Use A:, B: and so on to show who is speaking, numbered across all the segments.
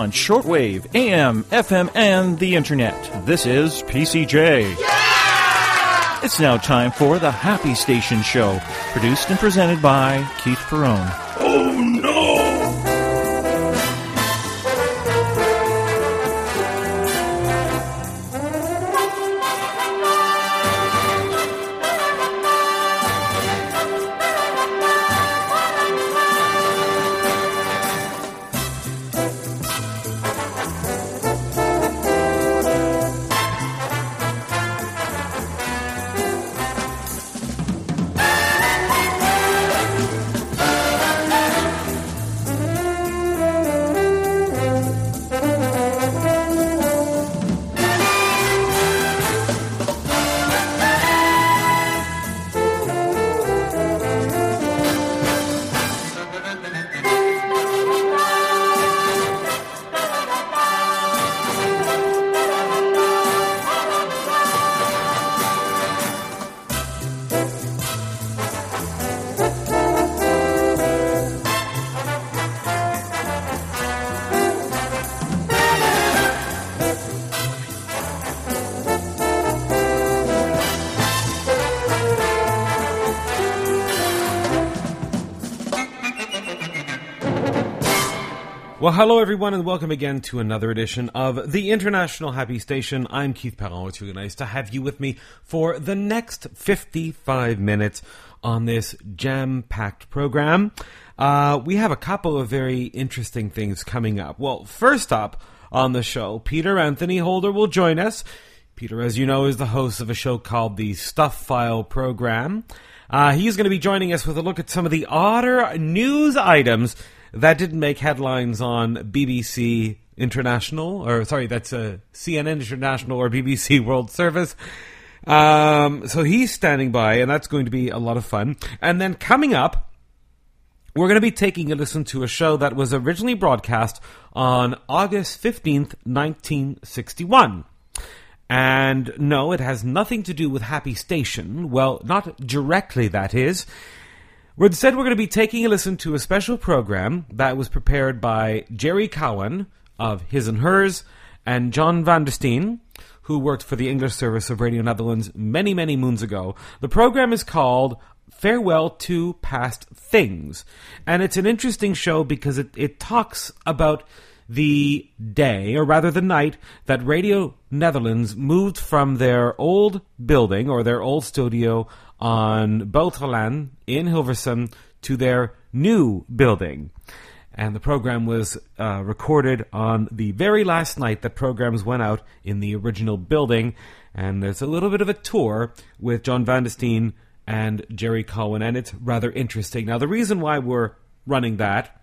A: on shortwave, AM, FM, and the internet. This is PCJ. Yeah! It's now time for the Happy Station Show, produced and presented by Keith Perrone.
B: Oh no!
C: Well, hello everyone, and welcome again to another edition of the International Happy Station. I'm Keith Perrone. It's really nice to have you with me for the next 55 minutes on this jam-packed program. We have a couple of very interesting things coming up. Well, first up on the show, Peter Anthony Holder will join us. Peter, as you know, is the host of a show called the Stuff File Program. He's going to be joining us with a look at some of the odder news items that didn't make headlines on BBC International, or sorry, that's CNN International or BBC World Service. So he's standing by, and that's going to be a lot of fun. And then coming up, we're going to be taking a listen to a show that was originally broadcast on August 15th, 1961. And no, it has nothing to do with Happy Station. Well, not directly, that is. Instead, we're going to be taking a listen to a special program that was prepared by Jerry Cowan of His and Hers and John van der Steen, who worked for the English service of Radio Netherlands many, many moons ago. The program is called Farewell to Past Things. And it's an interesting show because it talks about the day, or rather the night, that Radio Netherlands moved from their old building, or their old studio on Boterland in Hilversum, to their new building. And the program was recorded on the very last night that programs went out in the original building. And there's a little bit of a tour with John van der Steen and Jerry Cowan, and it's rather interesting. Now, the reason why we're running that,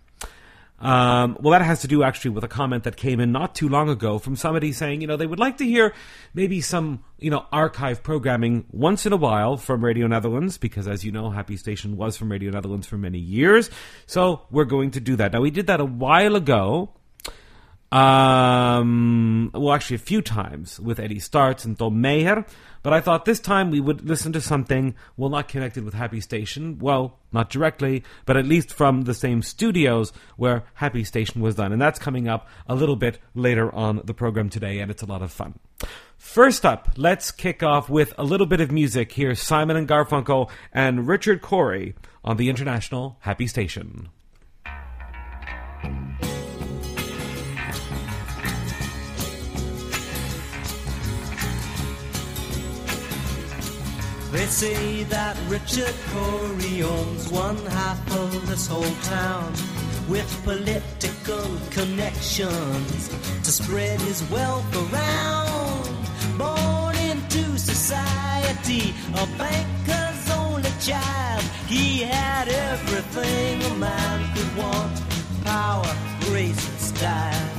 C: that has to do actually with a comment that came in not too long ago from somebody saying, they would like to hear maybe some, archive programming once in a while from Radio Netherlands, because as you know, Happy Station was from Radio Netherlands for many years. So we're going to do that. Now, we did that a while ago. Actually a few times with Eddie Starts and Tom Meyer, but I thought this time we would listen to something, not connected with Happy Station, not directly, but at least from the same studios where Happy Station was done, and that's coming up a little bit later on the program today, and it's a lot of fun. First up, let's kick off with a little bit of music. Here's Simon and Garfunkel and Richard Cory on the International Happy Station.
D: They say that Richard Cory owns one half of this whole town, with political connections to spread his wealth around. Born into society, a banker's only child, he had everything a man could want: power, grace, and style.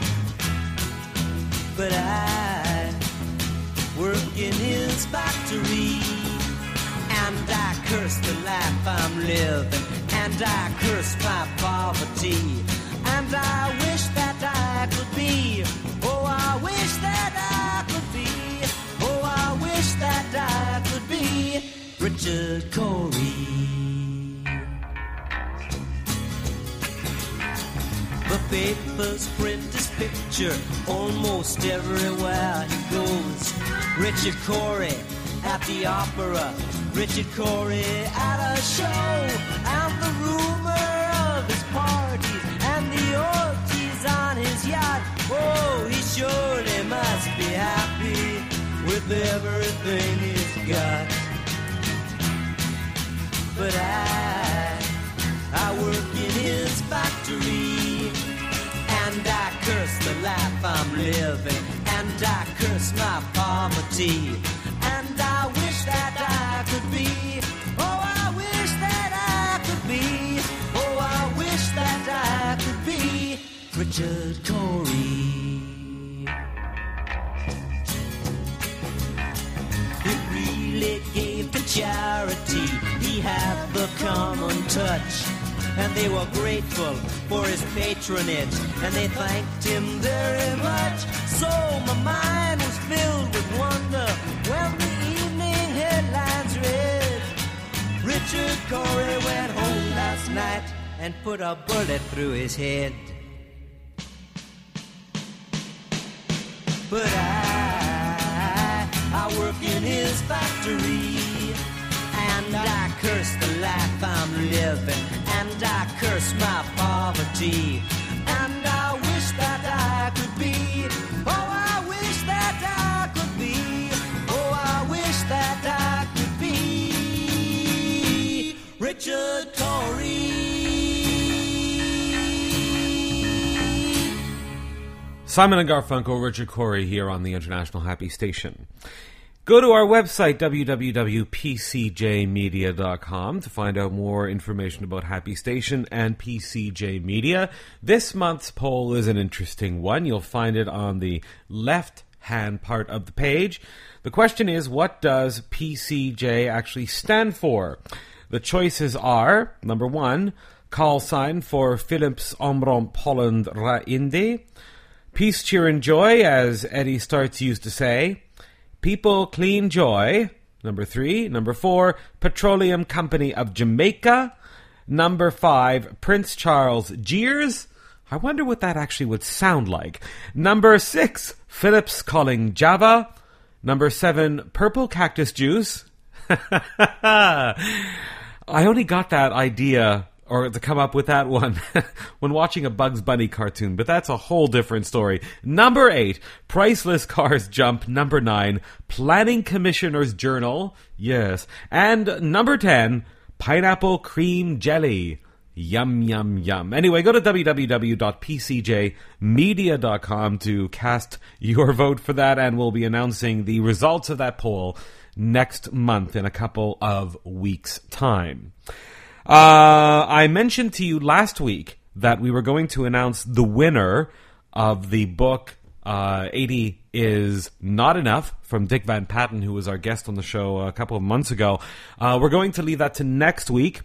D: But I work in his factory, and I curse the life I'm living, and I curse my poverty, and I wish that I could be, oh I wish that I could be, oh I wish that I could be Richard Cory. The papers print his picture almost everywhere he goes. Richard Cory at the opera, Richard Cory at a show, and the rumor of his parties and the orgies on his yacht. Oh, he surely must be happy with everything he's got. But I work in his factory, and I curse the life I'm living, and I curse my poverty, and I wish that I could be, oh, I wish that I could be, oh, I wish that I could be Richard Cory. He really gave to charity, he had the common touch, and they were grateful for his patronage, and they thanked him very much. So my mind was filled with wonder when the evening headlines read, Richard Cory went home last night and put a bullet through his head. But I work in his factory, and I curse the life I'm living, and I curse my poverty, and I wish that I could be, oh, I wish that I could be, oh, I wish that I could be Richard Cory.
C: Simon and Garfunkel, Richard Cory here on the International Happy Station. Go to our website, www.pcjmedia.com, to find out more information about Happy Station and PCJ Media. This month's poll is an interesting one. You'll find it on the left-hand part of the page. The question is, what does PCJ actually stand for? The choices are, number 1, call sign for Philips Omrom Holland Ra Inde, peace, cheer, and joy, as Eddie Starts used to say, People Clean Joy, number 3. Number 4, Petroleum Company of Jamaica. Number 5, Prince Charles Jeers. I wonder what that actually would sound like. Number 6, Philips Calling Java. Number 7, Purple Cactus Juice. I only got that idea, or to come up with that one, when watching a Bugs Bunny cartoon, but that's a whole different story. Number 8, Priceless Cars Jump. Number 9, Planning Commissioner's Journal. Yes. And number 10, Pineapple Cream Jelly. Yum, yum, yum. Anyway, go to www.pcjmedia.com to cast your vote for that, and we'll be announcing the results of that poll next month in a couple of weeks' time. I mentioned to you last week that we were going to announce the winner of the book 80 is Not Enough from Dick Van Patten, who was our guest on the show a couple of months ago. We're going to leave that to next week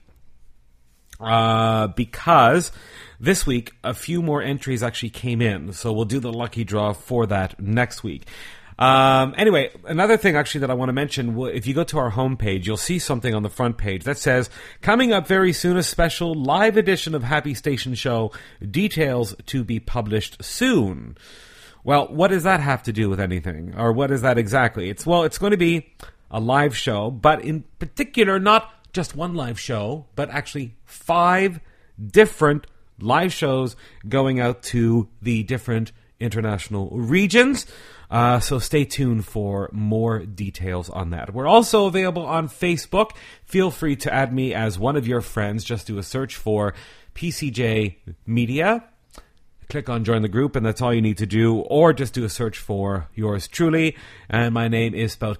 C: because this week a few more entries actually came in. So we'll do the lucky draw for that next week. Anyway, another thing actually that I want to mention, if you go to our homepage, you'll see something on the front page that says, coming up very soon, a special live edition of Happy Station Show, details to be published soon. Well, what does that have to do with anything? Or what is that exactly? It's going to be a live show, but in particular, not just one live show, but actually 5 different live shows going out to the different international regions. So stay tuned for more details on that. We're also available on Facebook. Feel free to add me as one of your friends. Just do a search for PCJ Media. Click on Join the Group, and that's all you need to do. Or just do a search for yours truly. And my name is spelled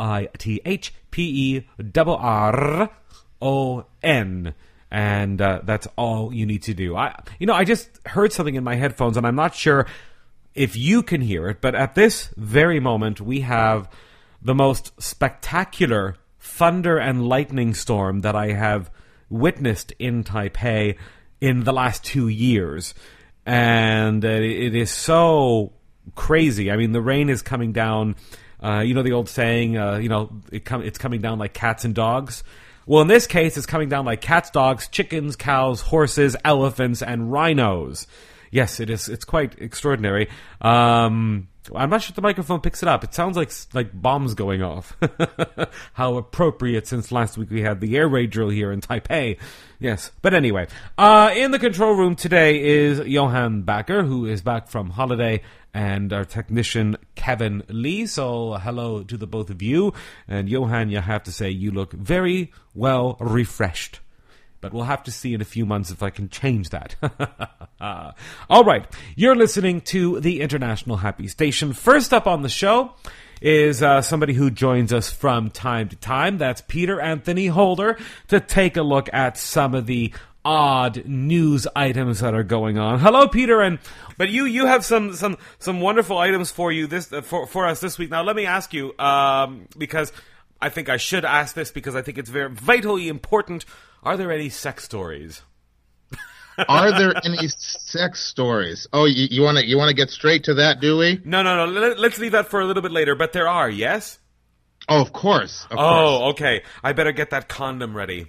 C: KEITHPERRON. And that's all you need to do. I just heard something in my headphones, and I'm not sure if you can hear it, but at this very moment, we have the most spectacular thunder and lightning storm that I have witnessed in Taipei in the last 2 years. And it is so crazy. I mean, the rain is coming down, the old saying, it's coming down like cats and dogs. Well, in this case, it's coming down like cats, dogs, chickens, cows, horses, elephants, and rhinos. Yes, it is. It's quite extraordinary. I'm not sure if the microphone picks it up. It sounds like bombs going off. How appropriate, since last week we had the air raid drill here in Taipei. Yes. But anyway, in the control room today is Johan Backer, who is back from holiday, and our technician Kevin Lee. So hello to the both of you. And Johan, you have to say you look very well refreshed. But we'll have to see in a few months if I can change that. All right. You're listening to the International Happy Station. First up on the show is somebody who joins us from time to time. That's Peter Anthony Holder, to take a look at some of the odd news items that are going on. Hello, Peter, but you have some wonderful items for you for us this week. Now, let me ask you, because I think I should ask this because I think it's very vitally important. Are there any sex stories?
B: Are there any sex stories? Oh, you want to get straight to that, do we?
C: No. Let's leave that for a little bit later. But there are, yes?
B: Oh, of course.
C: Okay. I better get that condom ready.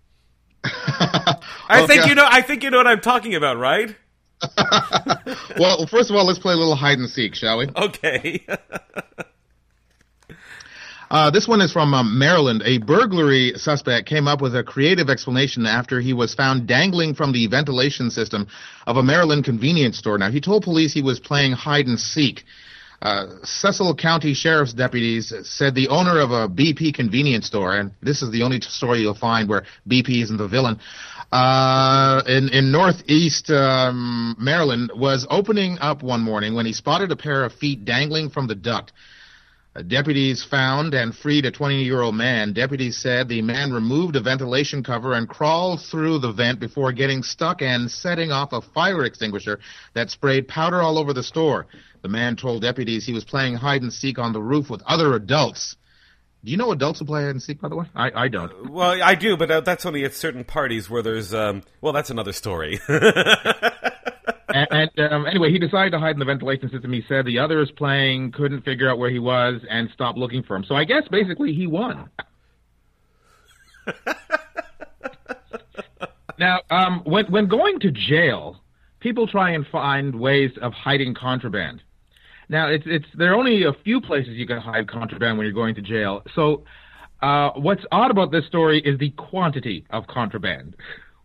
C: I think you know what I'm talking about, right?
B: Well, first of all, let's play a little hide and seek, shall we?
C: Okay.
B: This one is from Maryland. A burglary suspect came up with a creative explanation after he was found dangling from the ventilation system of a Maryland convenience store. Now, he told police he was playing hide and seek. Cecil County Sheriff's deputies said the owner of a BP convenience store, and this is the only story you'll find where BP isn't the villain, in northeast Maryland, was opening up one morning when he spotted a pair of feet dangling from the duct. Deputies found and freed a 20-year-old man. Deputies said the man removed a ventilation cover and crawled through the vent before getting stuck and setting off a fire extinguisher that sprayed powder all over the store. The man told deputies he was playing hide-and-seek on the roof with other adults. Do you know adults who play hide-and-seek, by the way? I don't.
C: Well, I do, but that's only at certain parties where there's... well, that's another story.
B: And anyway, he decided to hide in the ventilation system. He said the others playing couldn't figure out where he was and stopped looking for him. So I guess basically he won. Now, when going to jail, people try and find ways of hiding contraband. Now, there are only a few places you can hide contraband when you're going to jail. So what's odd about this story is the quantity of contraband.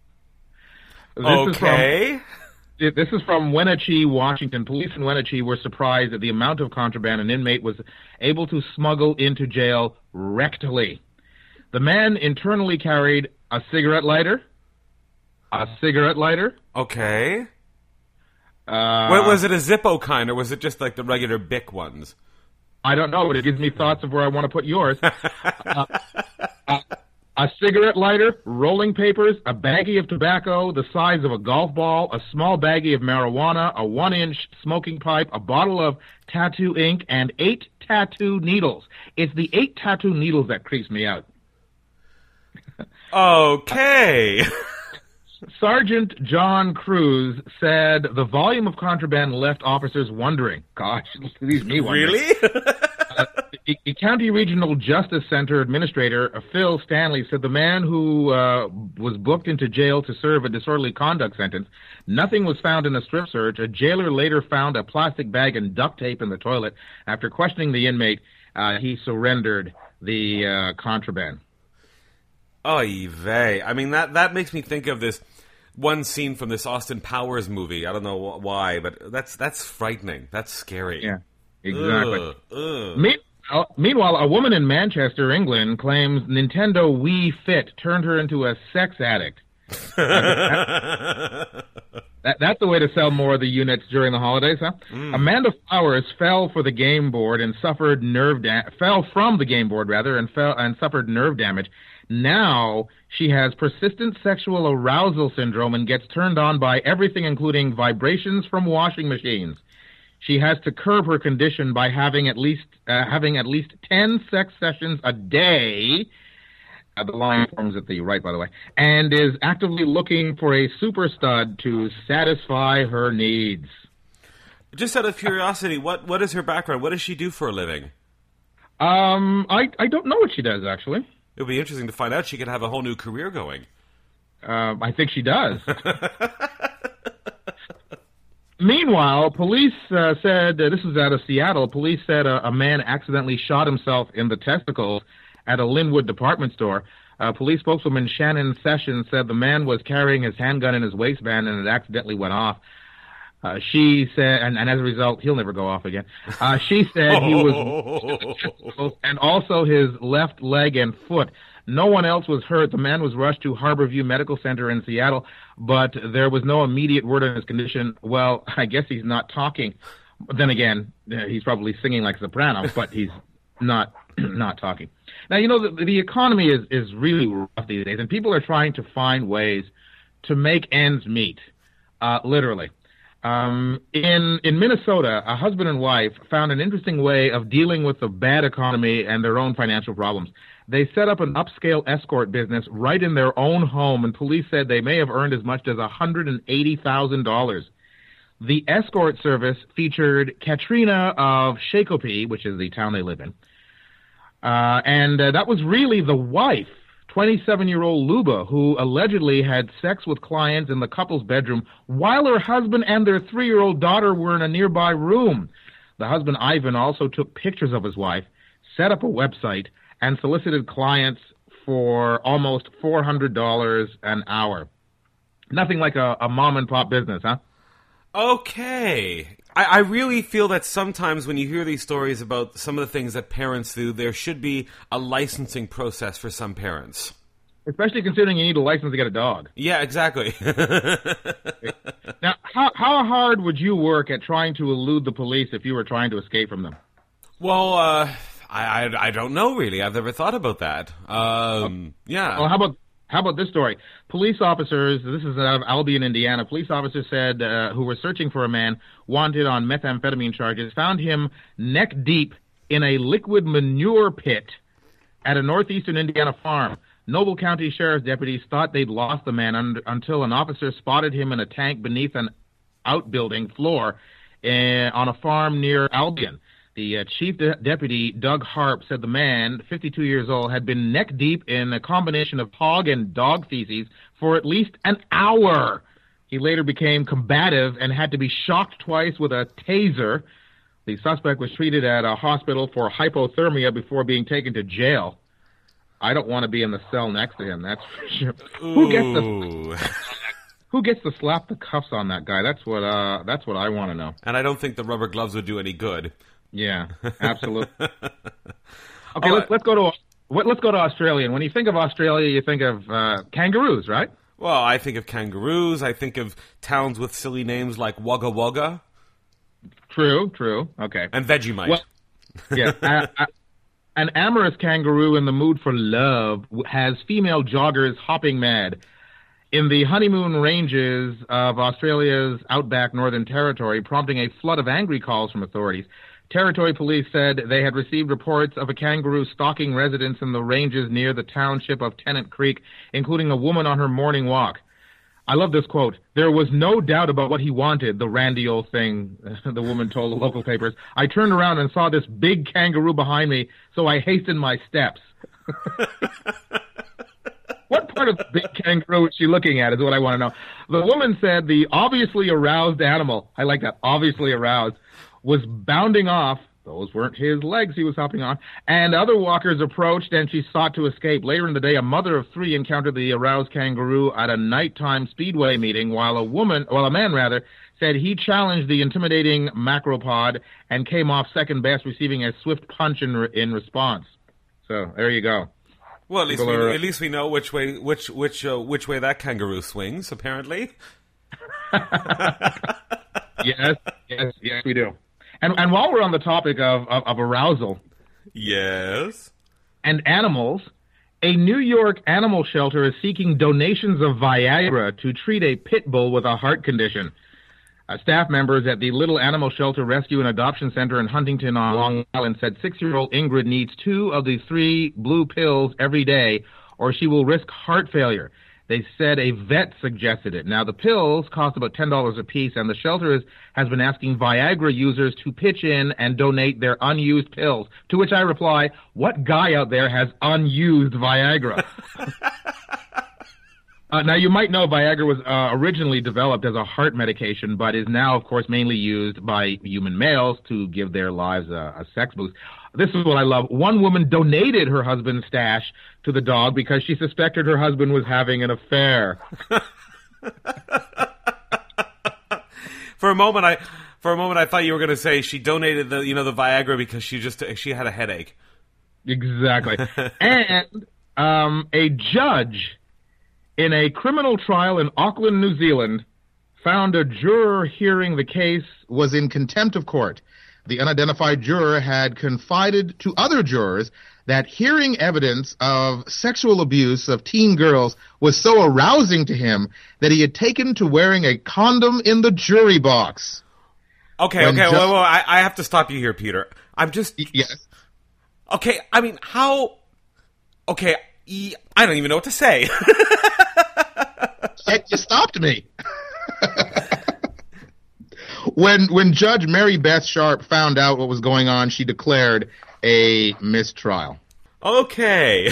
B: This is from Wenatchee, Washington. Police in Wenatchee were surprised at the amount of contraband an inmate was able to smuggle into jail rectally. The man internally carried a cigarette lighter.
C: Okay. Was it a Zippo kind, or was it just like the regular Bic ones?
B: I don't know, but it gives me thoughts of where I want to put yours. A cigarette lighter, rolling papers, a baggie of tobacco the size of a golf ball, a small baggie of marijuana, a 1-inch smoking pipe, a bottle of tattoo ink, and 8 tattoo needles. It's the 8 tattoo needles that creeps me out.
C: Okay.
B: Sergeant John Cruz said the volume of contraband left officers wondering. Gosh, leaves me wondering.
C: Really?
B: The County Regional Justice Center Administrator, Phil Stanley, said the man who was booked into jail to serve a disorderly conduct sentence, nothing was found in a strip search. A jailer later found a plastic bag and duct tape in the toilet. After questioning the inmate, he surrendered the contraband.
C: Oy vey. I mean, that makes me think of this one scene from this Austin Powers movie. I don't know why, but that's frightening. That's scary.
B: Yeah, exactly. Meanwhile, a woman in Manchester, England, claims Nintendo Wii Fit turned her into a sex addict. That's the way to sell more of the units during the holidays, huh? Amanda Flowers fell from the game board and suffered nerve damage. Now she has persistent sexual arousal syndrome and gets turned on by everything, including vibrations from washing machines. She has to curb her condition by having at least 10 sex sessions a day. The line forms at the right, by the way, and is actively looking for a super stud to satisfy her needs.
C: Just out of curiosity, what is her background? What does she do for a living?
B: I don't know what she does, actually.
C: It would be interesting to find out. She could have a whole new career going.
B: I think she does. Meanwhile, police said, this was out of Seattle, police said a man accidentally shot himself in the testicles at a Linwood department store. Police spokeswoman Shannon Sessions said the man was carrying his handgun in his waistband and it accidentally went off. She said, and as a result, he'll never go off again. She said he was, and also his left leg and foot. No one else was hurt. The man was rushed to Harborview Medical Center in Seattle, but there was no immediate word on his condition. Well, I guess he's not talking. Then again, he's probably singing like a soprano, but he's not talking. Now, you know, the economy is really rough these days, and people are trying to find ways to make ends meet, literally. In Minnesota, a husband and wife found an interesting way of dealing with the bad economy and their own financial problems. They set up an upscale escort business right in their own home, and police said they may have earned as much as $180,000. The escort service featured Katrina of Shakopee, which is the town they live in. And that was really the wife, 27-year-old Luba, who allegedly had sex with clients in the couple's bedroom while her husband and their 3-year-old daughter were in a nearby room. The husband, Ivan, also took pictures of his wife, set up a website, and solicited clients for almost $400 an hour. Nothing like a mom-and-pop business, huh?
C: Okay. I really feel that sometimes when you hear these stories about some of the things that parents do, there should be a licensing process for some parents.
B: Especially considering you need a license to get a dog.
C: Yeah, exactly.
B: Now, how hard would you work at trying to elude the police if you were trying to escape from them?
C: Well, I don't know, really. I've never thought about that. Yeah.
B: Well, how about this story? Police officers, this is out of Albion, Indiana, police officers said who were searching for a man wanted on methamphetamine charges found him neck deep in a liquid manure pit at a northeastern Indiana farm. Noble County Sheriff's deputies thought they'd lost the man until an officer spotted him in a tank beneath an outbuilding floor on a farm near Albion. The chief deputy, Doug Harp, said the man, 52 years old, had been neck deep in a combination of hog and dog feces for at least an hour. He later became combative and had to be shocked twice with a taser. The suspect was treated at a hospital for hypothermia before being taken to jail. I don't want to be in the cell next to him, that's for sure. Who gets to slap the cuffs on that guy? That's what I want to know.
C: And I don't think the rubber gloves would do any good.
B: Yeah, absolutely. Okay, let's go to Australia. And when you think of Australia, you think of kangaroos, right?
C: Well, I think of kangaroos. I think of towns with silly names like Wagga Wagga.
B: True. Okay.
C: And Vegemite.
B: Well, yeah. An amorous kangaroo in the mood for love has female joggers hopping mad. In the honeymoon ranges of Australia's outback Northern Territory, prompting a flood of angry calls from authorities. Territory police said they had received reports of a kangaroo stalking residents in the ranges near the township of Tennant Creek, including a woman on her morning walk. I love this quote. There was no doubt about what he wanted, the randy old thing, the woman told the local papers. I turned around and saw this big kangaroo behind me, so I hastened my steps. What part of the big kangaroo is she looking at is what I want to know. The woman said the obviously aroused animal, I like that, obviously aroused, was bounding off. Those weren't his legs he was hopping on. And other walkers approached, and she sought to escape. Later in the day, a mother of 3 encountered the aroused kangaroo at a nighttime speedway meeting, while a man said he challenged the intimidating macropod and came off second best, receiving a swift punch in response. So there you go.
C: Well, at least we know which way that kangaroo swings. Apparently.
B: Yes, we do. And while we're on the topic of arousal,
C: yes,
B: and animals, a New York animal shelter is seeking donations of Viagra to treat a pit bull with a heart condition. Staff members at the Little Animal Shelter Rescue and Adoption Center in Huntington on Long Island said 6-year-old Ingrid needs 2 of the 3 blue pills every day, or she will risk heart failure. They said a vet suggested it. Now, the pills cost about $10 a piece, and the shelter has been asking Viagra users to pitch in and donate their unused pills, to which I reply, what guy out there has unused Viagra? Now, you might know Viagra was originally developed as a heart medication, but is now, of course, mainly used by human males to give their lives a sex boost. This is what I love. One woman donated her husband's stash to the dog because she suspected her husband was having an affair.
C: For a moment, I thought you were going to say she donated the Viagra because she had a headache.
B: Exactly. And a judge in a criminal trial in Auckland, New Zealand, found a juror hearing the case was in contempt of court. The unidentified juror had confided to other jurors that hearing evidence of sexual abuse of teen girls was so arousing to him that he had taken to wearing a condom in the jury box.
C: Okay, well, I have to stop you here, Peter.
B: Yes.
C: Okay, I mean, how... Okay, I don't even know what to say.
B: You stopped me. When Judge Mary Beth Sharp found out what was going on, she declared a mistrial.
C: Okay.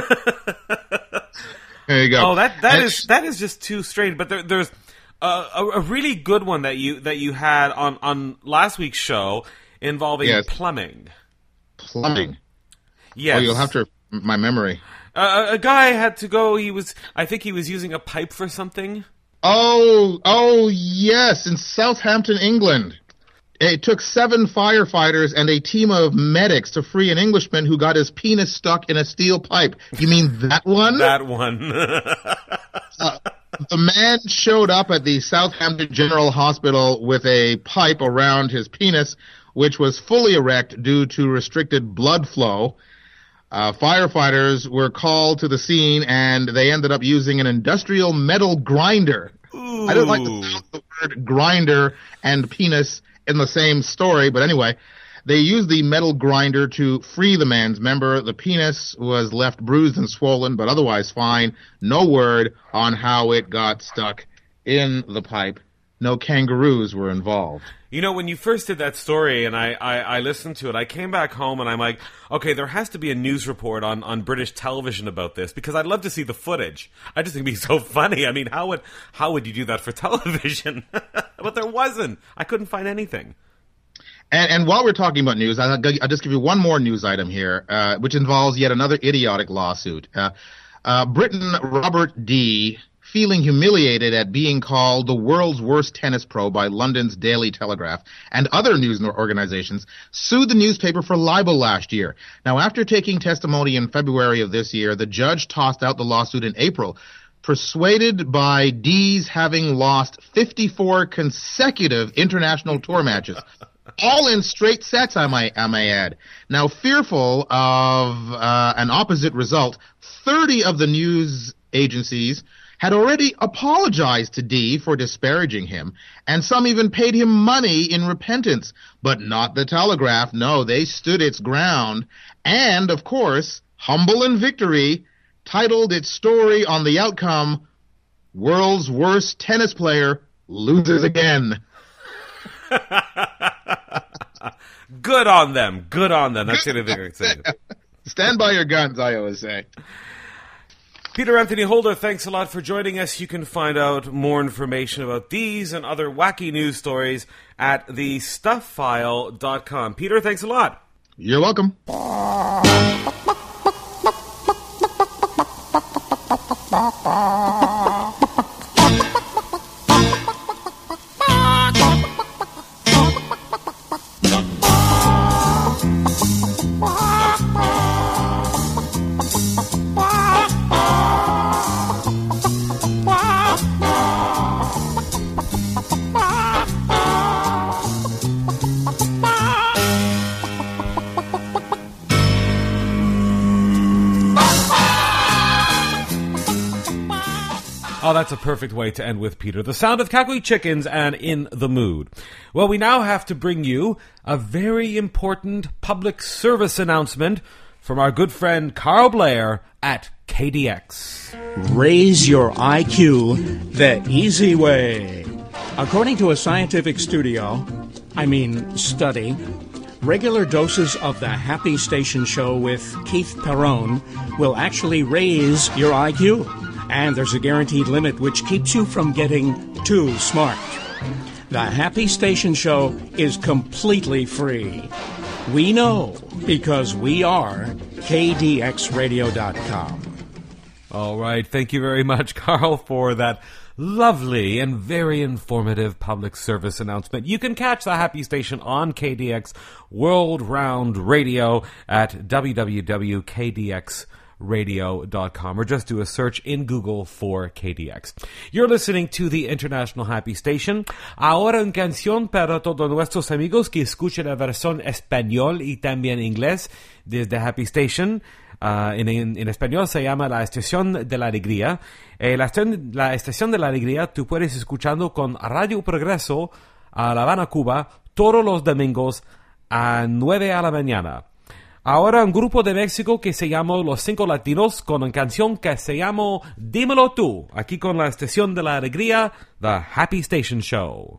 B: There you go.
C: Oh, that is just too strange. But there's a really good one that you had on last week's show involving plumbing.
B: Plumbing.
C: Yes.
B: Oh, you'll have to my memory.
C: A guy had to go. I think he was using a pipe for something.
B: Oh, yes, in Southampton, England. It took 7 firefighters and a team of medics to free an Englishman who got his penis stuck in a steel pipe. You mean that one?
C: That one.
B: The man showed up at the Southampton General Hospital with a pipe around his penis, which was fully erect due to restricted blood flow. Firefighters were called to the scene, and they ended up using an industrial metal grinder. Ooh. I don't like the sound of the word grinder and penis in the same story, but anyway, they used the metal grinder to free the man's member. The penis was left bruised and swollen, but otherwise fine. No word on how it got stuck in the pipe. No kangaroos were involved.
C: You know, when you first did that story and I listened to it, I came back home and I'm like, okay, there has to be a news report on British television about this because I'd love to see the footage. I just think it'd be so funny. I mean, how would you do that for television? But there wasn't. I couldn't find anything.
B: And while we're talking about news, I'll just give you one more news item here, which involves yet another idiotic lawsuit. Briton Robert D., feeling humiliated at being called the world's worst tennis pro by London's Daily Telegraph and other news organizations, sued the newspaper for libel last year. Now, after taking testimony in February of this year, the judge tossed out the lawsuit in April, persuaded by D's having lost 54 consecutive international tour matches. All in straight sets, I may add. Now, fearful of an opposite result, 30 of the news agencies had already apologized to D for disparaging him, and some even paid him money in repentance. But not the Telegraph. No, they stood its ground, and, of course, humble in victory, titled its story on the outcome, "World's Worst Tennis Player Loses Again."
C: Good on them. Good on them. That's the only thing I can say.
B: Stand by your guns, I always say.
C: Peter Anthony Holder, thanks a lot for joining us. You can find out more information about these and other wacky news stories at thestufffile.com. Peter, thanks a lot.
B: You're welcome.
C: Oh, that's a perfect way to end with Peter. The sound of cackling chickens and In the Mood. Well, we now have to bring you a very important public service announcement from our good friend Carl Blair at KDX.
E: Raise your IQ the easy way. According to a scientific study, regular doses of the Happy Station show with Keith Perrone will actually raise your IQ. And there's a guaranteed limit which keeps you from getting too smart. The Happy Station Show is completely free. We know because we are KDXRadio.com.
C: All right, thank you very much, Carl, for that lovely and very informative public service announcement. You can catch the Happy Station on KDX World Round Radio at www.kdxradio.com, or just do a search in Google for KDX. You're listening to the International Happy Station. Ahora una canción para todos nuestros amigos que escuchan la versión español y también inglés desde Happy Station. En español se llama La Estación de la Alegría. La Estación de la Alegría tú puedes escuchando con Radio Progreso a La Habana, Cuba, todos los domingos a 9 a la mañana. Ahora un grupo de México que se llama Los Cinco Latinos con una canción que se llama Dímelo Tú, aquí con La Estación de la Alegría, The Happy Station Show.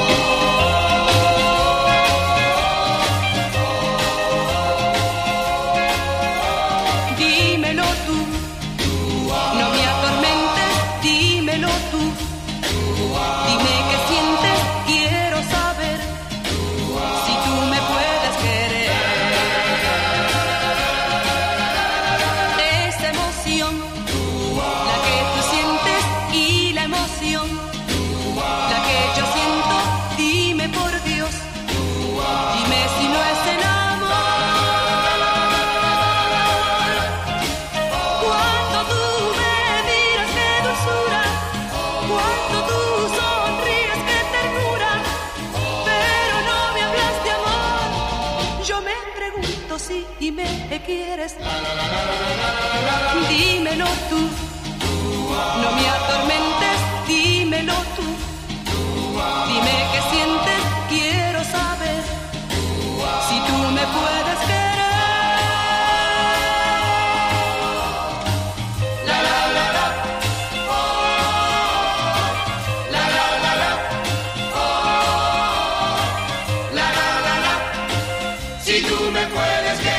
F: quieres. Dímelo tú, no me atormentes, dímelo tú. Dime qué sientes, quiero saber si tú me puedes querer. La la la la, oh, la la la la, oh, la la la la. Si tú me puedes querer.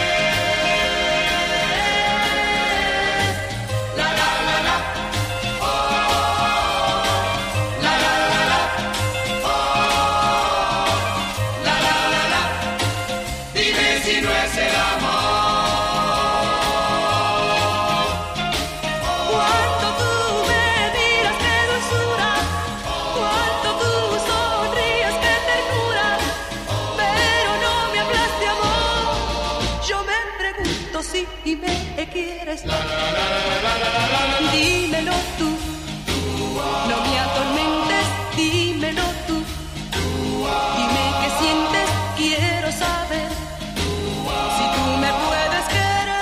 F: Quieres. Dímelo tú, no me atormentes, dímelo tú. Dime qué sientes, quiero saber si tú me puedes querer.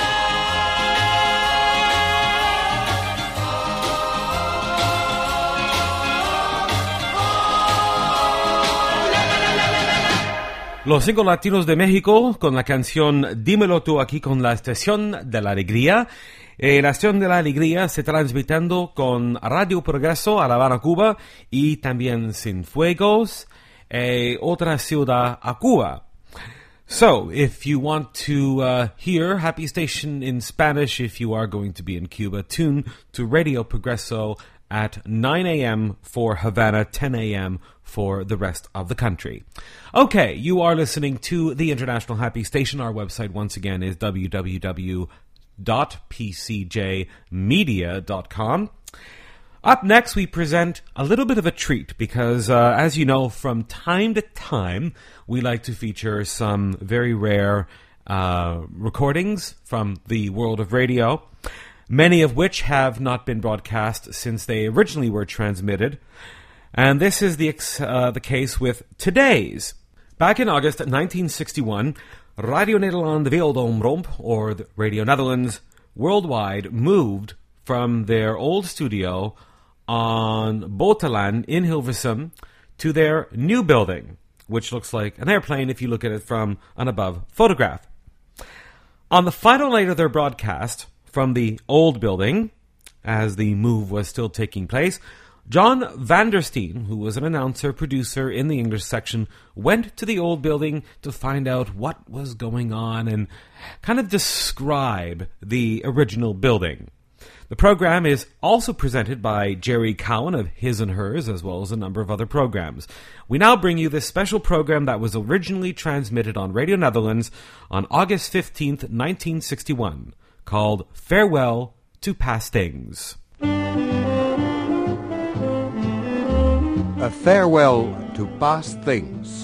C: Los Cinco Latinos de México con la canción Dímelo tú, aquí con la Estación de la Alegría. La Estación de la Alegría se está transmitiendo con Radio Progreso a La Habana, Cuba, y también Cienfuegos, otra ciudad a Cuba. So, if you want to hear Happy Station in Spanish, if you are going to be in Cuba, tune to Radio Progreso at 9 a.m. for Havana, 10 a.m. for the rest of the country. Okay, you are listening to the International Happy Station. Our website, once again, is www.pcjmedia.com. Up next, we present a little bit of a treat because, as you know, from time to time, we like to feature some very rare recordings from the world of radio, many of which have not been broadcast since they originally were transmitted. And this is the case with today's. Back in August 1961, Radio Nederland Wereldomroep, or Radio Netherlands Worldwide, moved from their old studio on Boteland in Hilversum to their new building, which looks like an airplane if you look at it from an above photograph. On the final night of their broadcast from the old building, as the move was still taking place, John Vandersteen, who was an announcer, producer in the English section, went to the old building to find out what was going on and kind of describe the original building. The program is also presented by Jerry Cowan of His and Hers, as well as a number of other programs. We now bring you this special program that was originally transmitted on Radio Netherlands on August 15th, 1961, called Farewell to Past Things.
G: A farewell to past things.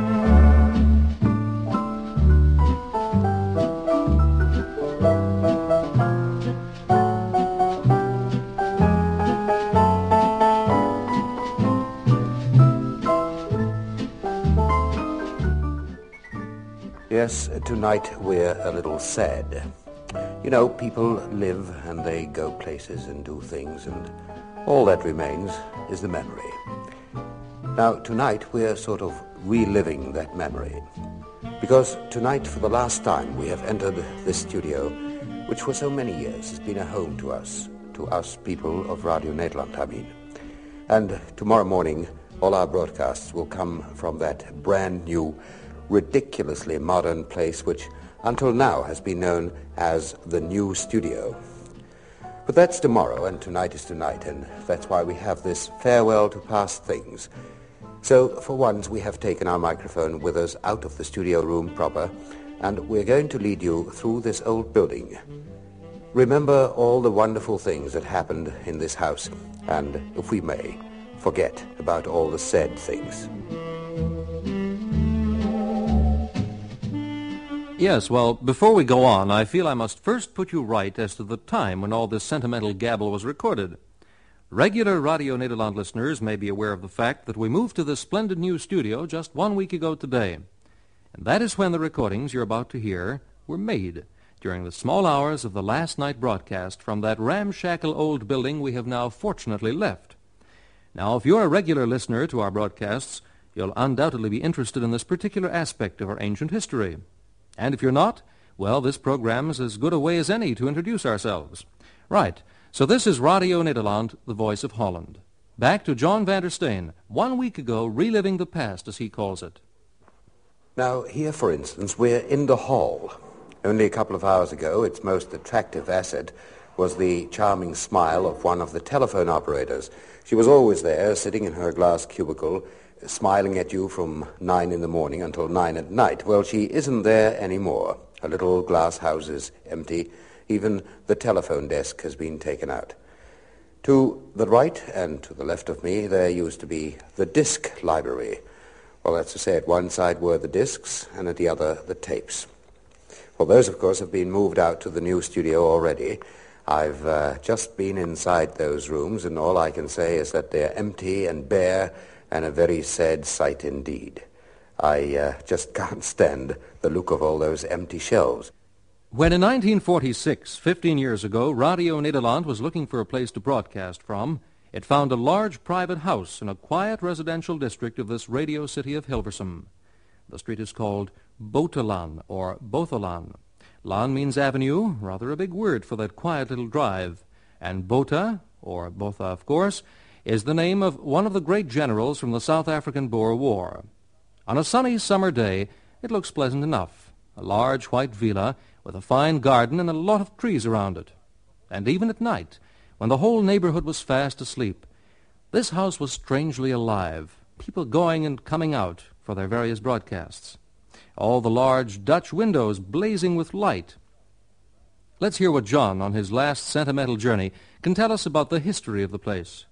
G: Yes, tonight we're a little sad. You know, people live and they go places and do things, and all that remains is the memory. Now, tonight we're sort of reliving that memory, because tonight, for the last time, we have entered this studio, which for so many years has been a home to us people of Radio Nederland, I mean. And tomorrow morning, all our broadcasts will come from that brand new, ridiculously modern place which until now has been known as the New Studio. But that's tomorrow, and tonight is tonight, and that's why we have this farewell to past things. So for once we have taken our microphone with us out of the studio room proper, and we're going to lead you through this old building. Remember all the wonderful things that happened in this house, and if we may, forget about all the sad things.
H: Yes, well, before we go on, I feel I must first put you right as to the time when all this sentimental gabble was recorded. Regular Radio Nederland listeners may be aware of the fact that we moved to this splendid new studio just 1 week ago today. And that is when the recordings you're about to hear were made, during the small hours of the last night broadcast from that ramshackle old building we have now fortunately left. Now, if you're a regular listener to our broadcasts, you'll undoubtedly be interested in this particular aspect of our ancient history. And if you're not, well, this program's as good a way as any to introduce ourselves. Right, so this is Radio Nederland, the voice of Holland. Back to John van der Steen, 1 week ago, reliving the past, as he calls it.
G: Now, here, for instance, we're in the hall. Only a couple of hours ago, its most attractive asset was the charming smile of one of the telephone operators. She was always there, sitting in her glass cubicle, smiling at you from 9 in the morning until 9 at night. Well, she isn't there anymore. Her little glass house is empty. Even the telephone desk has been taken out. To the right and to the left of me, there used to be the disc library. Well, that's to say, at one side were the discs, and at the other, the tapes. Well, those, of course, have been moved out to the new studio already. I've just been inside those rooms, and all I can say is that they're empty and bare, and a very sad sight indeed. I just can't stand the look of all those empty shelves.
H: When in 1946, 15 years ago, Radio Nederland was looking for a place to broadcast from, it found a large private house in a quiet residential district of this radio city of Hilversum. The street is called Botelaan, or Bothelaan. Laan means avenue, rather a big word for that quiet little drive. And Botha, or Botha of course, is the name of one of the great generals from the South African Boer War. On a sunny summer day, it looks pleasant enough. A large white villa with a fine garden and a lot of trees around it. And even at night, when the whole neighborhood was fast asleep, this house was strangely alive, people going and coming out for their various broadcasts. All the large Dutch windows blazing with light. Let's hear what John, on his last sentimental journey, can tell us about the history of the place.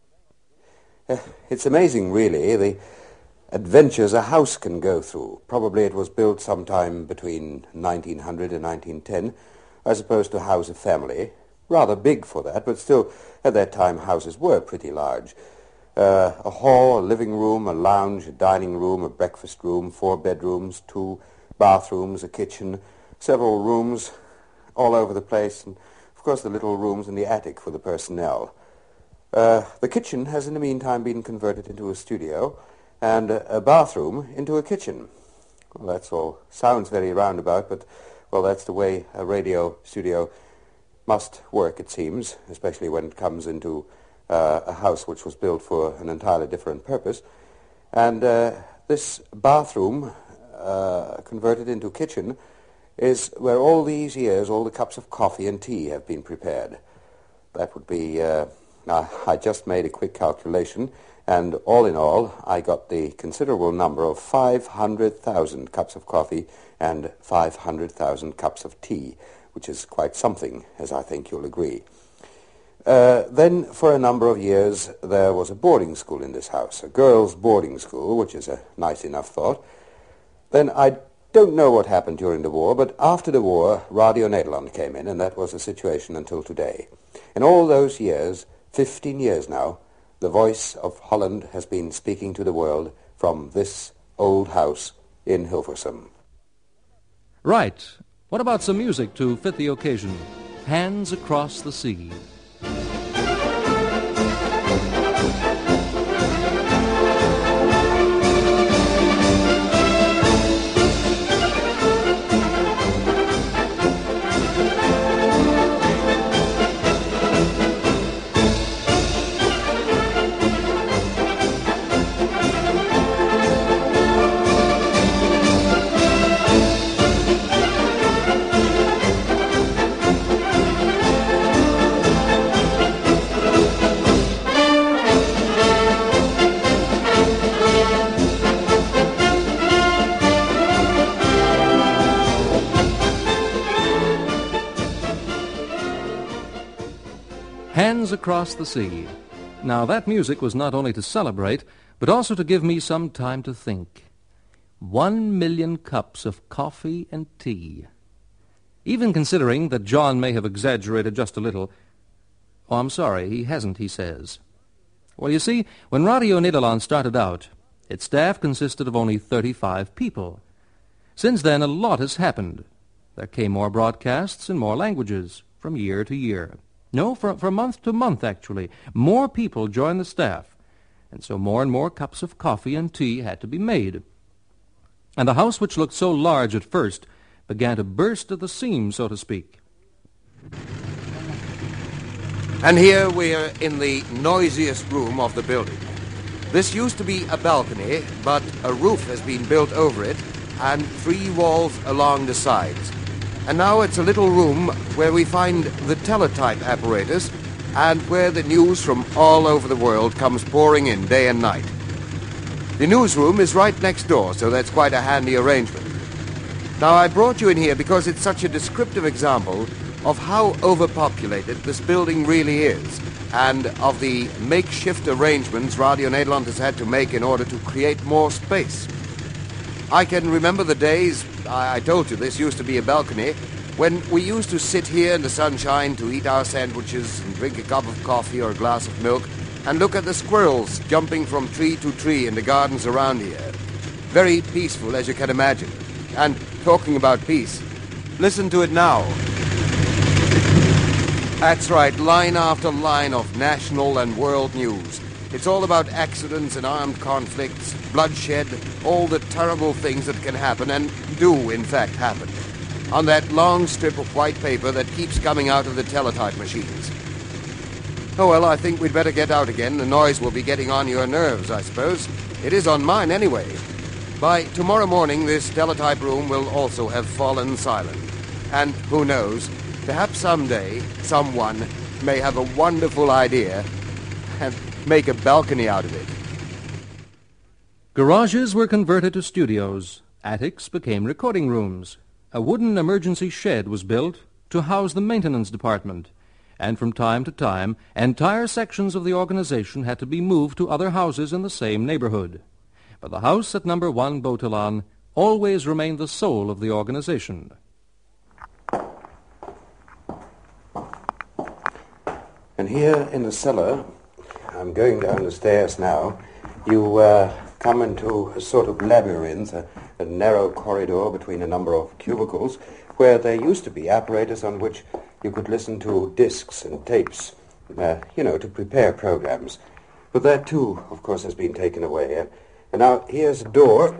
G: It's amazing, really, the adventures a house can go through. Probably it was built sometime between 1900 and 1910, as opposed to house a family. Rather big for that, but still, at that time, houses were pretty large. A hall, a living room, a lounge, a dining room, a breakfast room, 4 bedrooms, 2 bathrooms, a kitchen, several rooms all over the place, and, of course, the little rooms in the attic for the personnel. The kitchen has in the meantime been converted into a studio, and a bathroom into a kitchen. Well, that's all. Sounds very roundabout, but, well, that's the way a radio studio must work, it seems, especially when it comes into a house which was built for an entirely different purpose. And this bathroom, converted into kitchen, is where all these years all the cups of coffee and tea have been prepared. that would be... I just made a quick calculation, and all in all, I got the considerable number of 500,000 cups of coffee and 500,000 cups of tea, which is quite something, as I think you'll agree. Then, for a number of years, there was a boarding school in this house, a girls' boarding school, which is a nice enough thought. Then I don't know what happened during the war, but after the war, Radio Nederland came in, and that was the situation until today. In all those years, 15 years now, the voice of Holland has been speaking to the world from this old house in Hilversum.
H: Right. What about some music to fit the occasion? Hands Across the Sea. Hands Across the Sea. Now, that music was not only to celebrate, but also to give me some time to think. 1 million cups of coffee and tea. Even considering that John may have exaggerated just a little. Oh, I'm sorry, he hasn't, he says. Well, you see, when Radio Nederland started out, its staff consisted of only 35 people. Since then, a lot has happened. There came more broadcasts in more languages, from year to year. No, from month to month, actually. More people joined the staff, and so more and more cups of coffee and tea had to be made. And the house, which looked so large at first, began to burst at the seams, so to speak.
G: And here we are in the noisiest room of the building. This used to be a balcony, but a roof has been built over it, and 3 walls along the sides. And now it's a little room where we find the teletype apparatus and where the news from all over the world comes pouring in day and night. The newsroom is right next door, so that's quite a handy arrangement. Now, I brought you in here because it's such a descriptive example of how overpopulated this building really is, and of the makeshift arrangements Radio Nederland has had to make in order to create more space. I can remember the days, I told you this used to be a balcony, when we used to sit here in the sunshine to eat our sandwiches and drink a cup of coffee or a glass of milk and look at the squirrels jumping from tree to tree in the gardens around here. Very peaceful, as you can imagine. And talking about peace, listen to it now. That's right, line after line of national and world news. It's all about accidents and armed conflicts, bloodshed, all the terrible things that can happen and do, in fact, happen. On that long strip of white paper that keeps coming out of the teletype machines. Oh, well, I think we'd better get out again. The noise will be getting on your nerves, I suppose. It is on mine, anyway. By tomorrow morning, this teletype room will also have fallen silent. And who knows, perhaps someday, someone may have a wonderful idea and make a balcony out of it.
H: Garages were converted to studios. Attics became recording rooms. A wooden emergency shed was built to house the maintenance department. And from time to time, entire sections of the organization had to be moved to other houses in the same neighborhood. But the house at number 1 Botelaan always remained the soul of the organization.
G: And here in the cellar, I'm going down the stairs now, you come into a sort of labyrinth, a narrow corridor between a number of cubicles, where there used to be apparatus on which you could listen to discs and tapes, to prepare programs. But that too, of course, has been taken away. And now here's a door.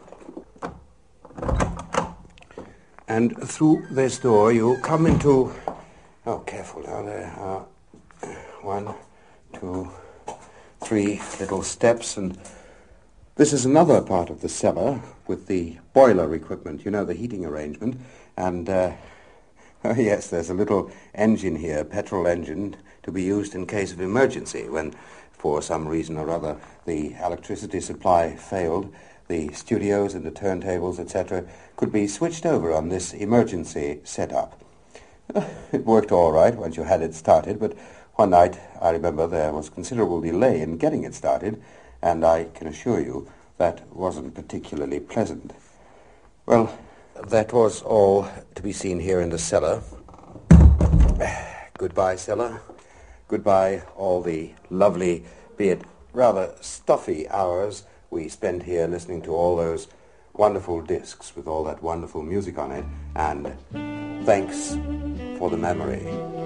G: And through this door you come into... Oh, careful now, there are 1, 2, 3 little steps, and this is another part of the cellar with the boiler equipment, the heating arrangement, and oh yes, there's a little engine here, petrol engine, to be used in case of emergency when, for some reason or other, the electricity supply failed. The studios and the turntables, etc., could be switched over on this emergency setup. It worked all right once you had it started, but one night I remember there was considerable delay in getting it started, and I can assure you that wasn't particularly pleasant. Well, that was all to be seen here in the cellar. Goodbye, cellar. Goodbye, all the lovely, be it rather stuffy hours we spent here listening to all those wonderful discs with all that wonderful music on it, and thanks for the memory.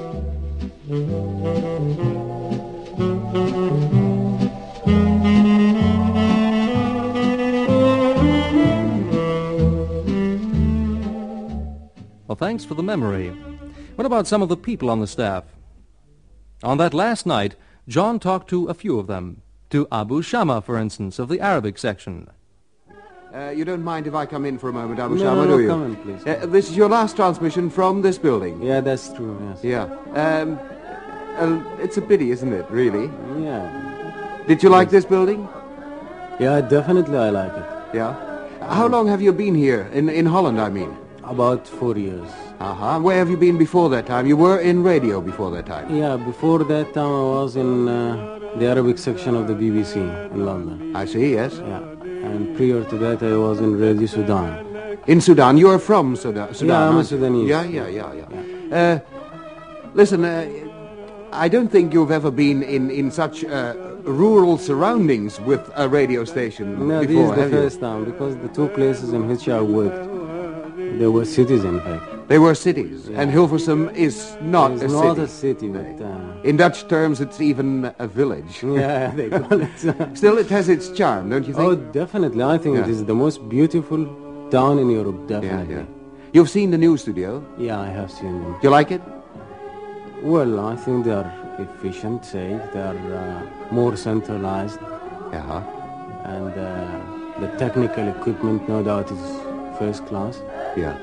H: Well, thanks for the memory. What about some of the people on the staff? On that last night, John talked to a few of them. To Abu Shama, for instance, of the Arabic section.
G: You don't mind if I come in for a moment, Abu
I: No,
G: Shama,
I: no,
G: do you?
I: come in, please.
G: This is your last transmission from this building.
I: Yeah, that's true, yes.
G: Yeah. It's a pity, isn't it, really?
I: Yeah.
G: Did you like this building?
I: Yeah, definitely I like it.
G: Yeah. How long have you been here? In Holland, I mean?
I: About 4 years.
G: Uh-huh. Where have you been before that time? You were in radio before that time?
I: Yeah, before that time I was in the Arabic section of the BBC in London.
G: I see, yes.
I: Yeah. And prior to that I was in Radio Sudan.
G: In Sudan? You are from Sudan?
I: Yeah, I'm a
G: aren't you?
I: Sudanese.
G: Yeah. Listen, I don't think you've ever been in such rural surroundings with a radio station
I: No,
G: before,
I: this is the
G: have you?
I: first time, because the two places in which I worked, they were cities in fact.
G: They were cities,
I: Yeah.
G: and Hilversum is not
I: It's
G: a
I: not
G: city.
I: a city, but...
G: In Dutch terms, it's even a village.
I: yeah, they call it...
G: Still, it has its charm, don't you think?
I: Oh, definitely. I think it
G: Yeah.
I: is the most beautiful town in Europe, definitely.
G: yeah. You've seen the new studio.
I: Yeah, I have seen them.
G: Do you like it?
I: Well, I think they are efficient, safe, they are more centralized,
G: Yeah.
I: and the technical equipment, no doubt, is first class.
G: Yeah.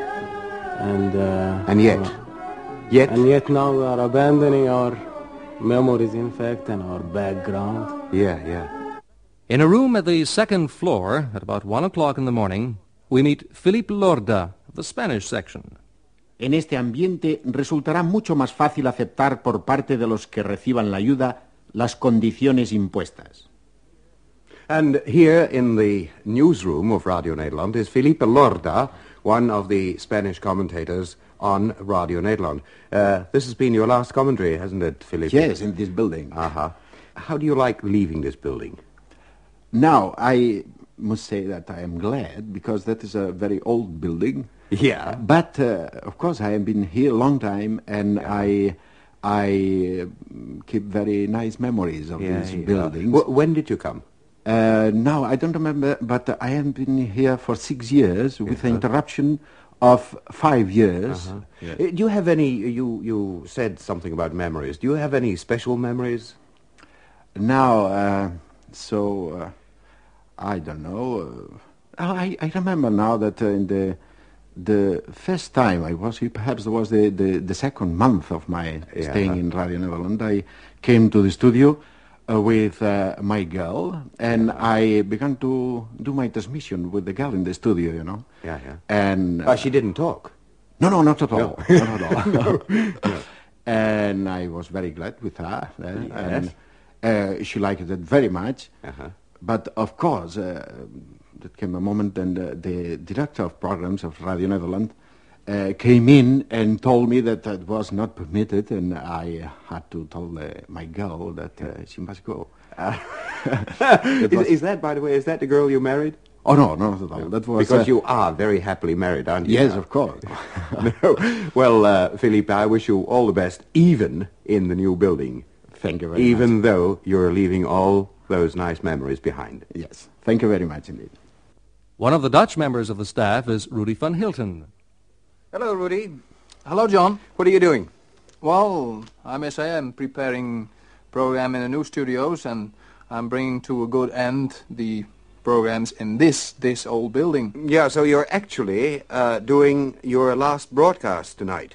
I: And
G: And yet?
I: and yet now we are abandoning our memories, in fact, and our background.
G: Yeah.
H: In a room at the second floor, at about 1 o'clock in the morning, we meet Felipe Lorda of the Spanish section.
J: En este ambiente resultará mucho más fácil aceptar por parte de los que reciban la ayuda las condiciones impuestas.
G: And here in the newsroom of Radio Nederland is Felipe Lorda, one of the Spanish commentators on Radio Nederland. This has been your last commentary, hasn't it, Felipe?
J: Yes, in this building.
G: Uh-huh. How do you like leaving this building?
J: Now, I must say that I am glad, because that is a very old building.
G: Yeah.
J: But, of course, I have been here a long time, and I keep very nice memories of these buildings.
G: When did you come?
J: Now, I don't remember, but I have been here for 6 years, with an interruption of 5 years.
G: Do you have any, you said something about memories. Do you have any special memories?
J: Now, I don't know. I remember now that in the first time I was here, perhaps it was the second month of my staying in Radio Nederland, I came to the studio with my girl, and I began to do my transmission with the girl in the studio, you know.
G: Yeah.
J: And
G: She didn't talk.
J: No, not at all.
G: No.
J: Not at all. No. And I was very glad with her, and she liked it very much.
G: Uh-huh.
J: But of course, there came a moment, and the director of programs of Radio Nederland came in and told me that that was not permitted, and I had to tell my girl that she must go.
G: Is that, by the way, is that the girl you married?
J: Oh, no, not at all. That was
G: Because you are very happily married, aren't you?
J: Yes, of course.
G: No. Well, Felipe, I wish you all the best, even in the new building.
J: Thank you very much.
G: Even though you're leaving all those nice memories behind.
J: Yes, thank you very much indeed.
H: One of the Dutch members of the staff is Rudy van Hilton.
G: Hello, Rudy.
K: Hello, John.
G: What are you doing?
K: Well, I may say I'm preparing program in the new studios, and I'm bringing to a good end the programs in this old building.
G: Yeah, so you're actually doing your last broadcast tonight.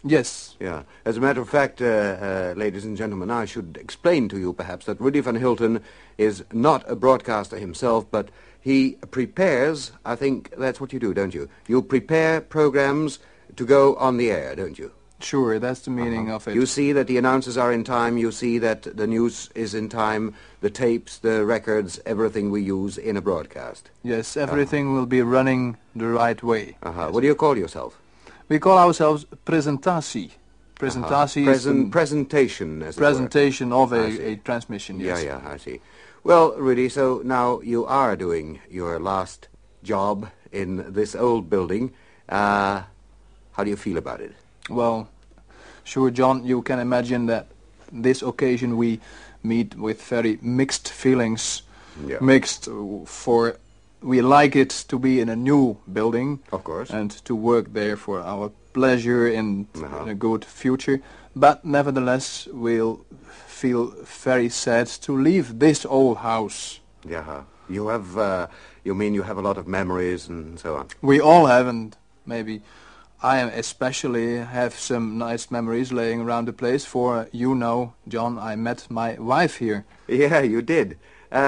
K: Yes.
G: Yeah. As a matter of fact, ladies and gentlemen, I should explain to you perhaps that Rudy van Hilton is not a broadcaster himself, but he prepares, I think that's what you do, don't you? You prepare programs to go on the air, don't you?
K: Sure, that's the meaning of it.
G: You see that the announcers are in time, you see that the news is in time, the tapes, the records, everything we use in a broadcast.
K: Yes, everything will be running the right way.
G: Yes. What do you call yourself?
K: We call ourselves presentatie. Presentatie is
G: presentation, as
K: presentation of a transmission, yes.
G: Yeah, I see. Well, Rudy, so now you are doing your last job in this old building. How do you feel about it?
K: Well, sure, John, you can imagine that this occasion we meet with very mixed feelings.
G: Yeah.
K: Mixed for we like it to be in a new building,
G: of course,
K: and to work there for our pleasure in a good future. But nevertheless, we'll feel very sad to leave this old house.
G: Yeah, you have. You mean you have a lot of memories and so on?
K: We all have, and maybe I especially have some nice memories laying around the place. For you know, John, I met my wife here.
G: Yeah, you did.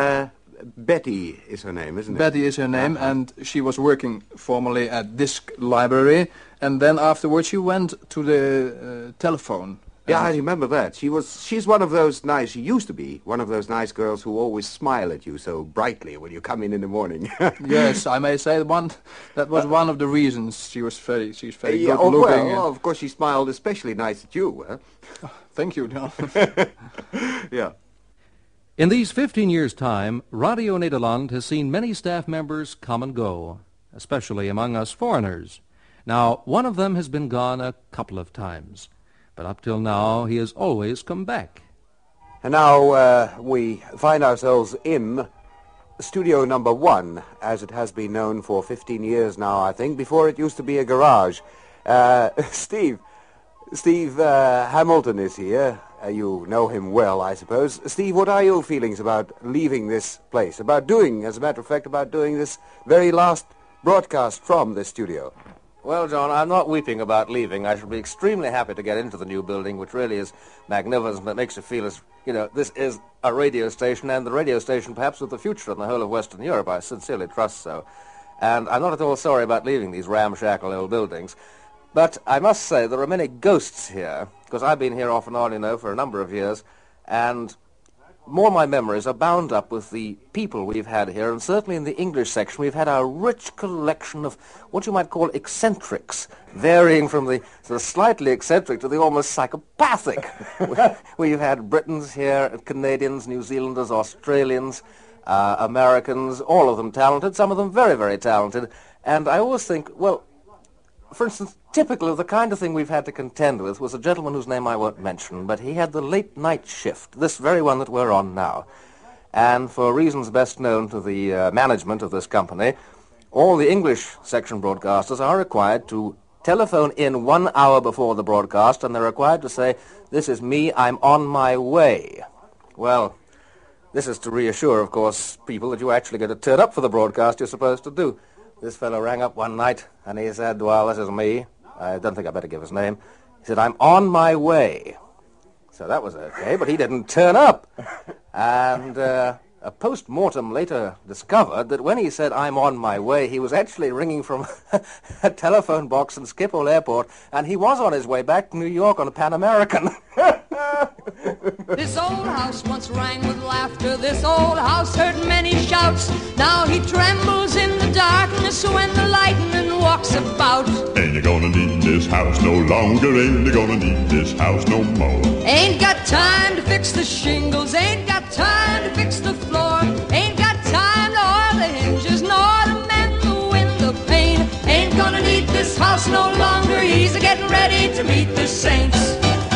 G: Betty is her name, isn't it?
K: Betty is her name, and she was working formerly at this library, and then afterwards she went to the telephone.
G: Yeah, I remember that. She's one of those nice, she used to be one of those nice girls who always smile at you so brightly when you come in the morning.
K: Yes, I may say that was one of the reasons she's very good looking.
G: Well, of course she smiled especially nice at you. Huh?
K: Thank you, John.
G: Yeah.
H: In these 15 years' time, Radio Nederland has seen many staff members come and go, especially among us foreigners. Now, one of them has been gone a couple of times, but up till now he has always come back.
G: And now we find ourselves in Studio Number 1, as it has been known for 15 years now, I think. Before it used to be a garage. Steve Hamilton is here. You know him well, I suppose. Steve, what are your feelings about leaving this place? About doing this very last broadcast from this studio?
L: Well, John, I'm not weeping about leaving. I shall be extremely happy to get into the new building, which really is magnificent. It makes you feel as, this is a radio station, and the radio station perhaps with the future in the whole of Western Europe. I sincerely trust so. And I'm not at all sorry about leaving these ramshackle old buildings. But I must say there are many ghosts here, because I've been here off and on, for a number of years, and more of my memories are bound up with the people we've had here, and certainly in the English section we've had a rich collection of what you might call eccentrics, varying from the sort of slightly eccentric to the almost psychopathic. We've had Britons here, Canadians, New Zealanders, Australians, Americans, all of them talented, some of them very, very talented, and I always think, well, for instance, typical of the kind of thing we've had to contend with was a gentleman whose name I won't mention, but he had the late night shift, this very one that we're on now. And for reasons best known to the management of this company, all the English section broadcasters are required to telephone in 1 hour before the broadcast, and they're required to say, "This is me, I'm on my way." Well, this is to reassure, of course, people that you're actually going to turn up for the broadcast you're supposed to do. This fellow rang up one night, and he said, "Well, this is me." I don't think I better give his name. He said, "I'm on my way." So that was okay, but he didn't turn up. And a post-mortem later discovered that when he said, "I'm on my way," he was actually ringing from a telephone box in Schiphol Airport, and he was on his way back to New York on a Pan American.
M: This old house once rang with laughter. This old house heard many shouts. Now he trembles in the darkness when the lightning walks about.
N: Ain't you gonna need this house no longer? Ain't you gonna need this house no more?
M: Ain't got time to fix the shingles. Ain't got time to fix the floor. Ain't got time to oil the hinges nor to mend the window pane. Ain't gonna need this house no longer. He's getting ready to meet the saints.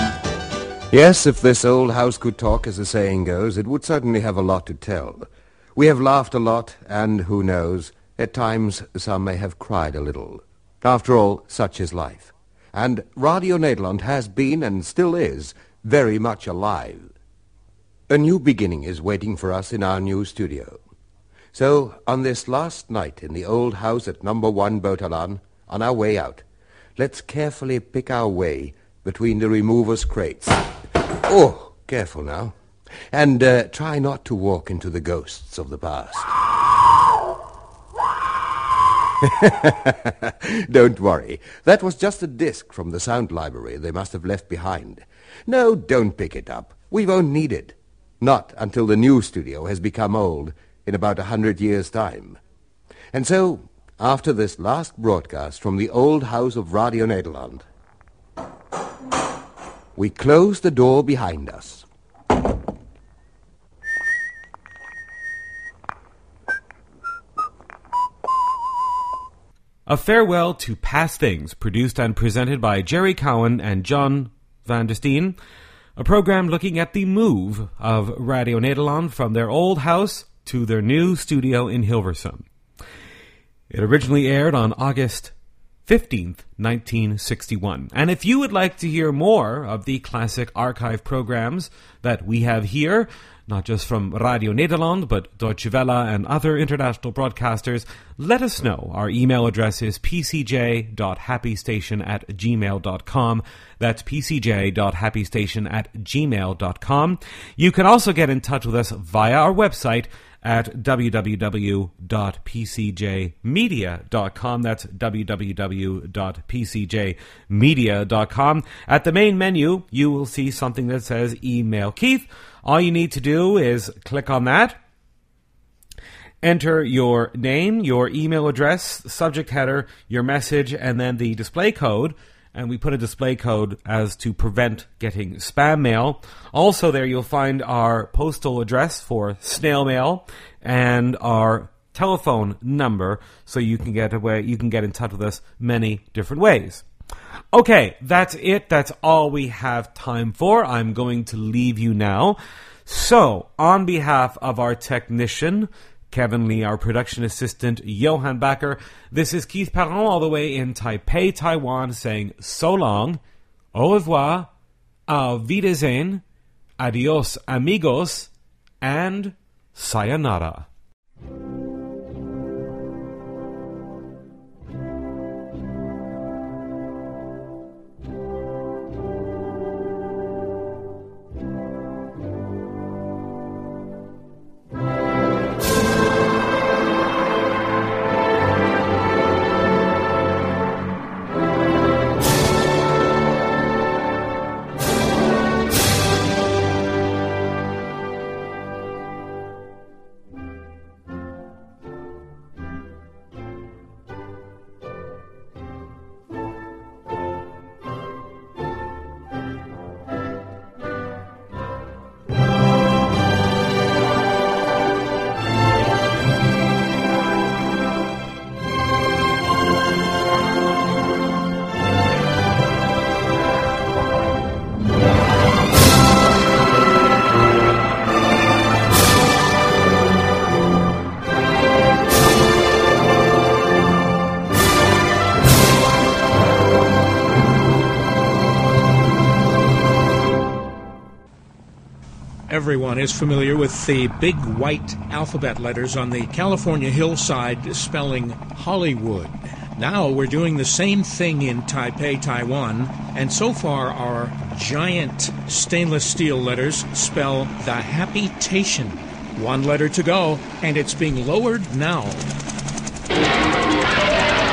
G: Yes, if this old house could talk, as the saying goes, it would certainly have a lot to tell. We have laughed a lot, and who knows, at times some may have cried a little. After all, such is life. And Radio Nederland has been, and still is, very much alive. A new beginning is waiting for us in our new studio. So, on this last night in the old house at number 1 Botalan, on our way out, let's carefully pick our way between the remover's crates. Oh, careful now. And try not to walk into the ghosts of the past. Don't worry. That was just a disc from the sound library they must have left behind. No, don't pick it up. We won't need it. Not until the new studio has become old in about 100 years' time. And so, after this last broadcast from the old house of Radio Nederland, we close the door behind us.
C: A Farewell to Past Things, produced and presented by Jerry Cowan and John van der Steen, a program looking at the move of Radio Nederland from their old house to their new studio in Hilversum. It originally aired on August 15th, 1961. And if you would like to hear more of the classic archive programs that we have here, not just from Radio Nederland, but Deutsche Welle and other international broadcasters, let us know. Our email address is pcj.happystation@gmail.com. That's pcj.happystation@gmail.com. You can also get in touch with us via our website at www.pcjmedia.com. That's www.pcjmedia.com. At the main menu, you will see something that says Email Keith. All you need to do is click on that, enter your name, your email address, subject header, your message, and then the display code. And we put a display code as to prevent getting spam mail. Also there you'll find our postal address for snail mail and our telephone number, so you can get in touch with us many different ways. Okay, that's it. That's all we have time for. I'm going to leave you now. So, on behalf of our technician, Kevin Lee, our production assistant, Johan Backer, this is Keith Perron all the way in Taipei, Taiwan, saying so long, au revoir, auf Wiedersehen, adios amigos, and sayonara.
E: Everyone is familiar with the big white alphabet letters on the California hillside spelling Hollywood. Now we're doing the same thing in Taipei, Taiwan, and so far our giant stainless steel letters spell the Happy-tation. One letter to go, and it's being lowered now.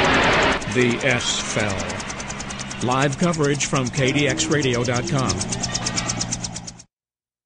E: The S fell. Live coverage from KDXRadio.com.